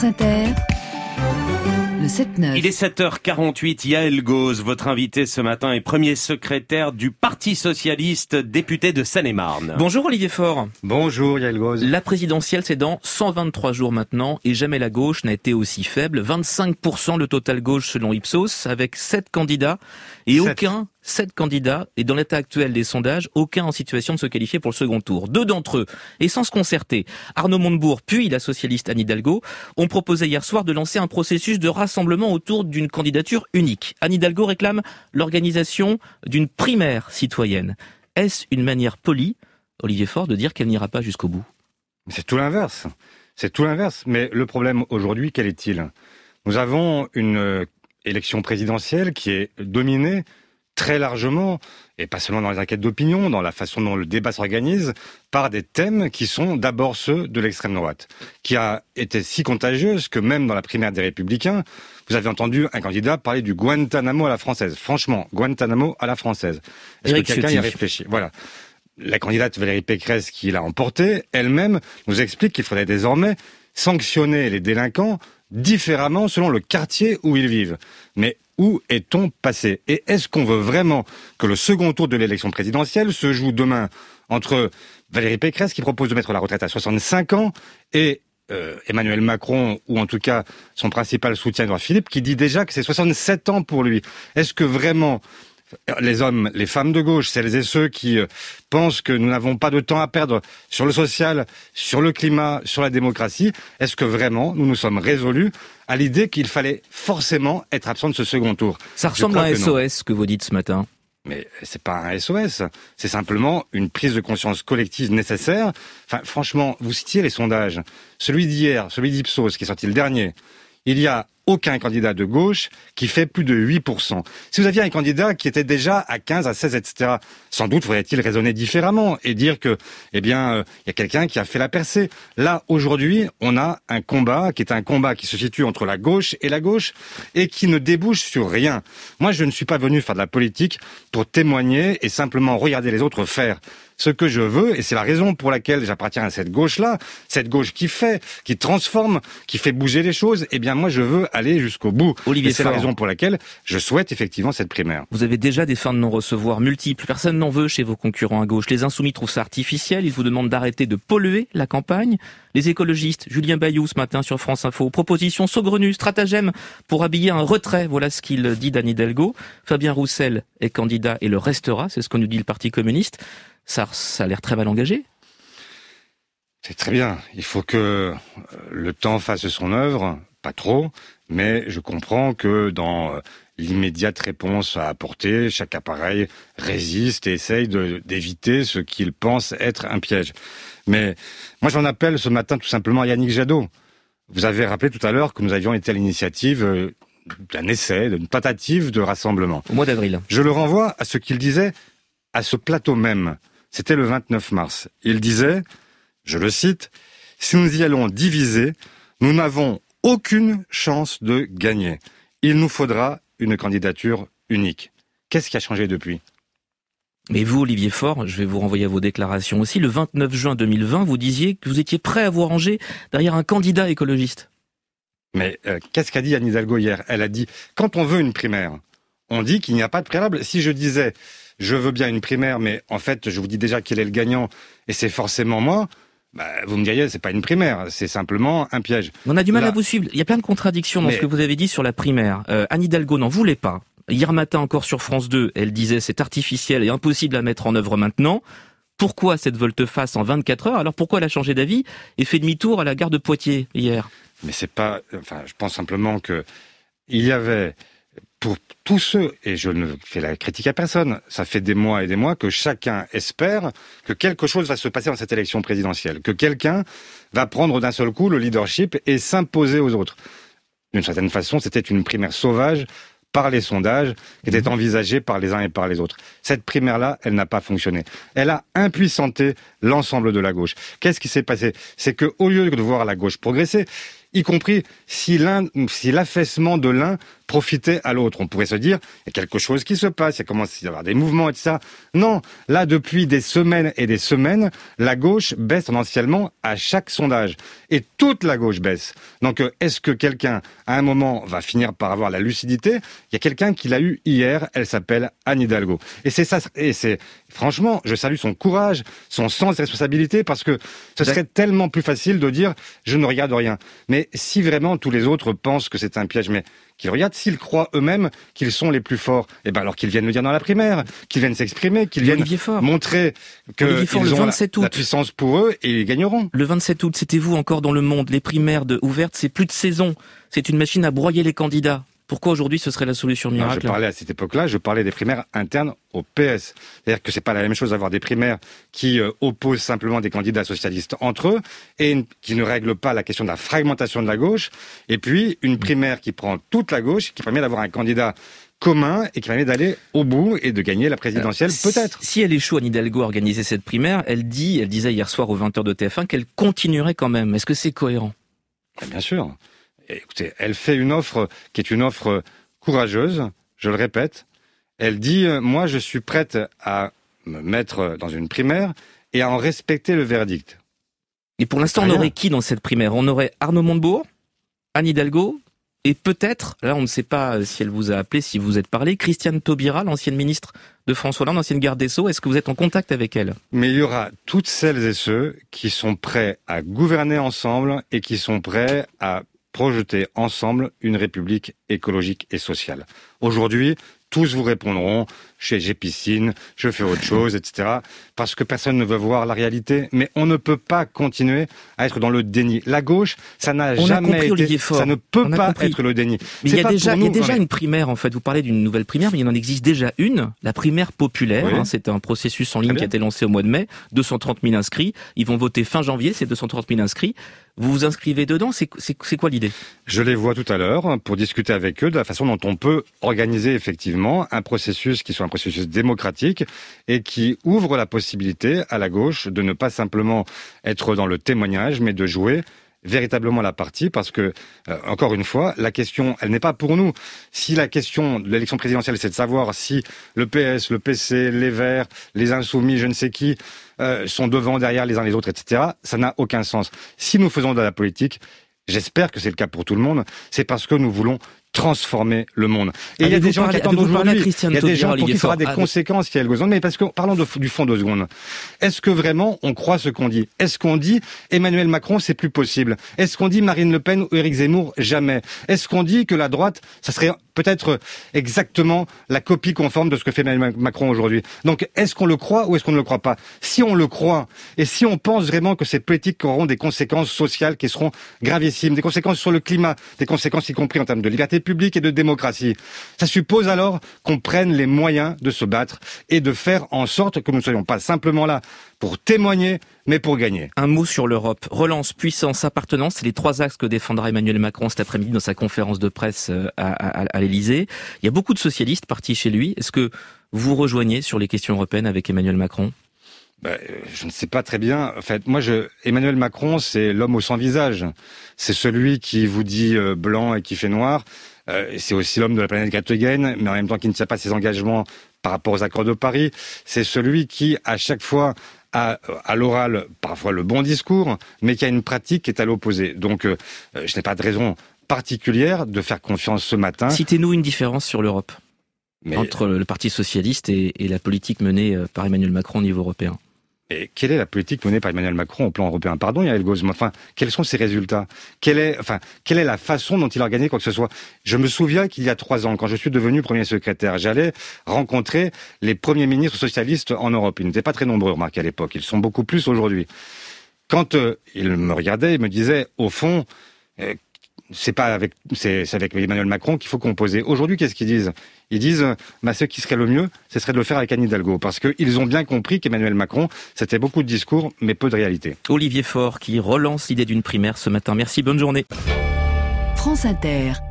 France Inter, le 7-9. Il est 7h48, Yael Gauz, votre invité ce matin est premier secrétaire du Parti Socialiste, député de Seine-et-Marne. Bonjour Olivier Faure. Bonjour Yael Gauz. La présidentielle c'est dans 123 jours maintenant et jamais la gauche n'a été aussi faible. 25% le total gauche selon Ipsos avec 7 candidats et 7 candidats, et dans l'état actuel des sondages, aucun en situation de se qualifier pour le second tour. 2 d'entre eux, et sans se concerter, Arnaud Montebourg puis la socialiste Anne Hidalgo, ont proposé hier soir de lancer un processus de rassemblement autour d'une candidature unique. Anne Hidalgo réclame l'organisation d'une primaire citoyenne. Est-ce une manière polie, Olivier Faure, de dire qu'elle n'ira pas jusqu'au bout ? C'est tout l'inverse. C'est tout l'inverse. Mais le problème aujourd'hui, quel est-il ? Nous avons une élection présidentielle qui est dominée très largement, et pas seulement dans les enquêtes d'opinion, dans la façon dont le débat s'organise, par des thèmes qui sont d'abord ceux de l'extrême droite, qui a été si contagieuse que même dans la primaire des Républicains, vous avez entendu un candidat parler du Guantanamo à la française. Franchement, Guantanamo à la française. Est-ce que quelqu'un y a réfléchi ? Voilà. La candidate Valérie Pécresse, qui l'a emporté, elle-même nous explique qu'il faudrait désormais sanctionner les délinquants différemment selon le quartier où ils vivent. Mais où est-on passé ? Et est-ce qu'on veut vraiment que le second tour de l'élection présidentielle se joue demain entre Valérie Pécresse, qui propose de mettre la retraite à 65 ans, et Emmanuel Macron, ou en tout cas son principal soutien, Édouard Philippe, qui dit déjà que c'est 67 ans pour lui ? Est-ce que vraiment les hommes, les femmes de gauche, celles et ceux qui pensent que nous n'avons pas de temps à perdre sur le social, sur le climat, sur la démocratie, est-ce que vraiment nous nous sommes résolus à l'idée qu'il fallait forcément être absent de ce second tour ? Ça ressemble à un SOS que vous dites ce matin. Mais c'est pas un SOS, c'est simplement une prise de conscience collective nécessaire. Enfin, franchement, vous citiez les sondages. Celui d'hier, celui d'Ipsos, qui est sorti le dernier, il y a aucun candidat de gauche qui fait plus de 8%. Si vous aviez un candidat qui était déjà à 15, à 16, etc., sans doute faudrait-il raisonner différemment et dire que, il y a quelqu'un qui a fait la percée. Là, aujourd'hui, on a un combat qui se situe entre la gauche et qui ne débouche sur rien. Moi, je ne suis pas venu faire de la politique pour témoigner et simplement regarder les autres faire. Ce que je veux, et c'est la raison pour laquelle j'appartiens à cette gauche-là, cette gauche qui transforme, qui fait bouger les choses, eh bien moi je veux aller jusqu'au bout. Olivier et c'est Faure, la raison pour laquelle je souhaite effectivement cette primaire. Vous avez déjà des fins de non-recevoir multiples. Personne n'en veut chez vos concurrents à gauche. Les Insoumis trouvent ça artificiel. Ils vous demandent d'arrêter de polluer la campagne. Les écologistes, Julien Bayou ce matin sur France Info, proposition saugrenue, stratagème pour habiller un retrait. Voilà ce qu'il dit d'Anne Hidalgo. Fabien Roussel est candidat et le restera. C'est ce que nous dit le Parti communiste. Ça a l'air très mal engagé. C'est très bien. Il faut que le temps fasse son œuvre, pas trop, mais je comprends que dans l'immédiate réponse à apporter, chaque appareil résiste et essaye d'éviter ce qu'il pense être un piège. Mais moi j'en appelle ce matin tout simplement à Yannick Jadot. Vous avez rappelé tout à l'heure que nous avions été à l'initiative d'un essai, d'une tentative de rassemblement. Au mois d'avril. Je le renvoie à ce qu'il disait à ce plateau même. C'était le 29 mars. Il disait, je le cite, « Si nous y allons divisés, nous n'avons aucune chance de gagner. Il nous faudra une candidature unique. » Qu'est-ce qui a changé depuis ? Mais vous, Olivier Faure, je vais vous renvoyer à vos déclarations aussi. Le 29 juin 2020, vous disiez que vous étiez prêt à vous ranger derrière un candidat écologiste. Mais qu'est-ce qu'a dit Anne Hidalgo hier ? Elle a dit, quand on veut une primaire, on dit qu'il n'y a pas de préalable. Si je disais, je veux bien une primaire, mais en fait, je vous dis déjà quel est le gagnant, et c'est forcément moi, vous me diriez, c'est pas une primaire, c'est simplement un piège. On a du mal à vous suivre. Il y a plein de contradictions dans ce que vous avez dit sur la primaire. Anne Hidalgo n'en voulait pas. Hier matin, encore sur France 2, elle disait c'est artificiel et impossible à mettre en œuvre maintenant. Pourquoi cette volte-face en 24 heures ? Alors pourquoi elle a changé d'avis et fait demi-tour à la gare de Poitiers hier ? Mais c'est pas... Enfin, je pense simplement que il y avait... Pour tous ceux, et je ne fais la critique à personne, ça fait des mois et des mois que chacun espère que quelque chose va se passer dans cette élection présidentielle, que quelqu'un va prendre d'un seul coup le leadership et s'imposer aux autres. D'une certaine façon, c'était une primaire sauvage par les sondages qui était envisagée par les uns et par les autres. Cette primaire-là, elle n'a pas fonctionné. Elle a impuissanté l'ensemble de la gauche. Qu'est-ce qui s'est passé ? C'est que au lieu de voir la gauche progresser, y compris si l'affaissement de l'un profitait à l'autre. On pourrait se dire, il y a quelque chose qui se passe, il commence à y avoir des mouvements et tout ça. Non, là, depuis des semaines et des semaines, la gauche baisse tendanciellement à chaque sondage. Et toute la gauche baisse. Donc, est-ce que quelqu'un, à un moment, va finir par avoir la lucidité ? Il y a quelqu'un qui l'a eu hier, elle s'appelle Anne Hidalgo. Et c'est ça, franchement, je salue son courage, son sens de responsabilité, parce que ce serait tellement plus facile de dire, je ne regarde rien. Mais si vraiment tous les autres pensent que c'est un piège, mais qu'ils regardent, s'ils croient eux-mêmes qu'ils sont les plus forts, eh ben alors qu'ils viennent le dire dans la primaire, qu'ils viennent s'exprimer, qu'ils viennent montrer qu'ils ont la puissance pour eux et ils gagneront. Le 27 août, c'était vous encore dans Le Monde. Les primaires ouvertes, c'est plus de saison. C'est une machine à broyer les candidats. Pourquoi aujourd'hui ce serait la solution miracle ? Je parlais à cette époque-là, je parlais des primaires internes au PS. C'est-à-dire que c'est pas la même chose d'avoir des primaires qui opposent simplement des candidats socialistes entre eux et qui ne règlent pas la question de la fragmentation de la gauche. Et puis une primaire qui prend toute la gauche, qui permet d'avoir un candidat commun et qui permet d'aller au bout et de gagner la présidentielle, peut-être. Si elle échoue, Anne Hidalgo, à organiser cette primaire, elle disait hier soir aux 20h de TF1 qu'elle continuerait quand même. Est-ce que c'est cohérent ? Bien sûr. Écoutez, elle fait une offre qui est une offre courageuse, je le répète. Elle dit, moi je suis prête à me mettre dans une primaire et à en respecter le verdict. Et pour l'instant, on aurait qui dans cette primaire ? On aurait Arnaud Montebourg, Anne Hidalgo, et peut-être, là on ne sait pas si elle vous a appelé, si vous êtes parlé, Christiane Taubira, l'ancienne ministre de François Hollande, ancienne garde des Sceaux. Est-ce que vous êtes en contact avec elle ? Mais il y aura toutes celles et ceux qui sont prêts à gouverner ensemble et qui sont prêts à projeter ensemble une république écologique et sociale. Aujourd'hui, tous vous répondront, j'ai piscine, je fais autre chose, etc. Parce que personne ne veut voir la réalité. Mais on ne peut pas continuer à être dans le déni. La gauche, ça n'a jamais été, ça ne peut pas être le déni. Mais il y a déjà une primaire, en fait. Vous parlez d'une nouvelle primaire, mais il en existe déjà une, la primaire populaire. Oui. C'est un processus en ligne qui a été lancé au mois de mai. 230 000 inscrits. Ils vont voter fin janvier, ces 230 000 inscrits. Vous vous inscrivez dedans, c'est quoi l'idée ? Je les vois tout à l'heure pour discuter avec eux de la façon dont on peut organiser effectivement un processus qui soit un processus démocratique et qui ouvre la possibilité à la gauche de ne pas simplement être dans le témoignage, mais de jouer véritablement la partie, parce que, encore une fois, la question, elle n'est pas pour nous. Si la question de l'élection présidentielle, c'est de savoir si le PS, le PC, les Verts, les Insoumis, je ne sais qui, sont devant, derrière les uns les autres, etc., ça n'a aucun sens. Si nous faisons de la politique, j'espère que c'est le cas pour tout le monde, c'est parce que nous voulons transformer le monde. Et il y a des gens qui attendent aujourd'hui, il y a des gens pour qui ça aura des conséquences qui elles mais parce que, parlons du fond 2 secondes. Est-ce que vraiment on croit ce qu'on dit ? Est-ce qu'on dit Emmanuel Macron, c'est plus possible ? Est-ce qu'on dit Marine Le Pen ou Éric Zemmour ? Jamais. Est-ce qu'on dit que la droite, ça serait peut-être exactement la copie conforme de ce que fait Emmanuel Macron aujourd'hui ? Donc, est-ce qu'on le croit ou est-ce qu'on ne le croit pas ? Si on le croit, et si on pense vraiment que ces politiques auront des conséquences sociales qui seront gravissimes, des conséquences sur le climat, des conséquences y compris en termes de liberté publique et de démocratie, ça suppose alors qu'on prenne les moyens de se battre et de faire en sorte que nous ne soyons pas simplement là pour témoigner, mais pour gagner. Un mot sur l'Europe. Relance, puissance, appartenance, c'est les 3 axes que défendra Emmanuel Macron cet après-midi dans sa conférence de presse à l'Élysée. Il y a beaucoup de socialistes partis chez lui. Est-ce que vous rejoignez sur les questions européennes avec Emmanuel Macron ? Je ne sais pas très bien. En fait, Emmanuel Macron, c'est l'homme au sans visage. C'est celui qui vous dit blanc et qui fait noir. C'est aussi l'homme de la planète Gattegen, mais en même temps qui ne tient pas ses engagements par rapport aux accords de Paris. C'est celui qui, à chaque fois, a à l'oral parfois le bon discours, mais qui a une pratique qui est à l'opposé. Donc, je n'ai pas de raison particulière de faire confiance ce matin. Citez-nous une différence sur l'Europe entre le Parti socialiste et la politique menée par Emmanuel Macron au niveau européen. Et quelle est la politique menée par Emmanuel Macron au plan européen ? Pardon, Yael Gauze, mais enfin, quels sont ses résultats ? Quelle est la façon dont il a organisé quoi que ce soit ? Je me souviens qu'il y a 3 ans, quand je suis devenu premier secrétaire, j'allais rencontrer les premiers ministres socialistes en Europe. Ils n'étaient pas très nombreux, remarquez, à l'époque. Ils sont beaucoup plus aujourd'hui. Quand ils me regardaient, ils me disaient, au fond, c'est avec Emmanuel Macron qu'il faut composer. Aujourd'hui, qu'est-ce qu'ils disent ? Ils disent, ce qui serait le mieux, ce serait de le faire avec Anne Hidalgo. Parce qu'ils ont bien compris qu'Emmanuel Macron, c'était beaucoup de discours, mais peu de réalité. Olivier Faure qui relance l'idée d'une primaire ce matin. Merci, bonne journée. France Inter.